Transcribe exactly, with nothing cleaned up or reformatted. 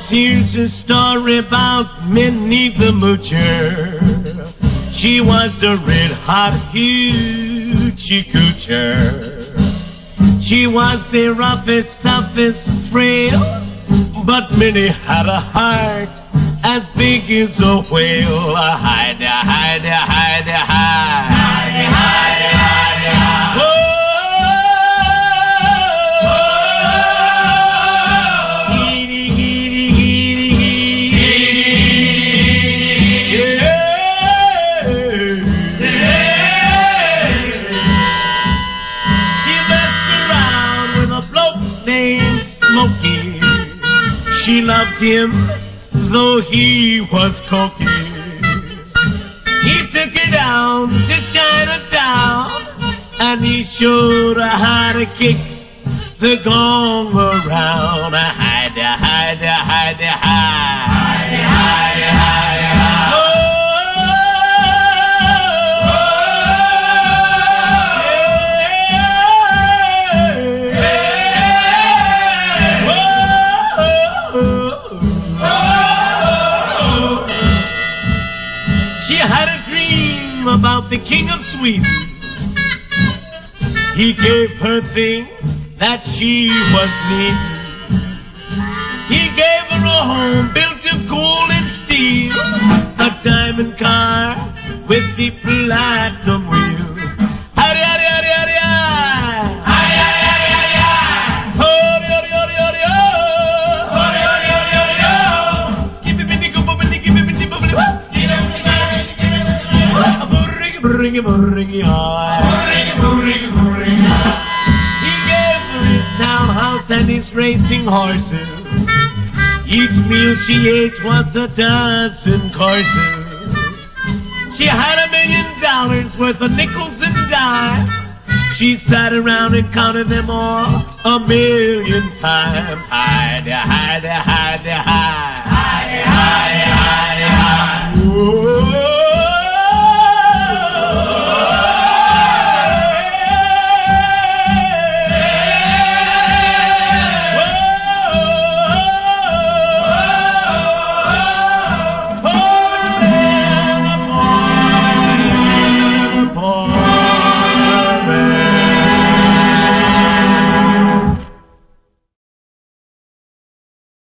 here's a story about Minnie the Moocher. She was a red-hot hoochie coocher. She was the roughest, toughest, frail, but Minnie had a heart as big as a whale. Hide, hide, hide, hide, hide, hide, hide. Oh! She loved him, though he was cocky. He took her down to Chinatown, and he showed her how to kick the gong around. Hide, hide, hide, hide, hide, hide, hide. Oh! About the king of Sweden. He gave her things that she was needing. He gave her a home built of gold and steel, a diamond car with the platinum wheels. Howdy, howdy, howdy, howdy, howdy. Howdy, howdy, howdy, howdy, howdy. Howdy, howdy, howdy, howdy, howdy. Howdy, howdy, howdy, howdy, howdy. Skip it, bitty, go, bibbity, give it, bitty, bibbity, whoop. Booringy, booringy, booringy, booringy, booringy. He gave her his townhouse and his racing horses. Each meal she ate was a dozen courses. She had a million dollars worth of nickels and dimes. She sat around and counted them all a million times. Hide, hide,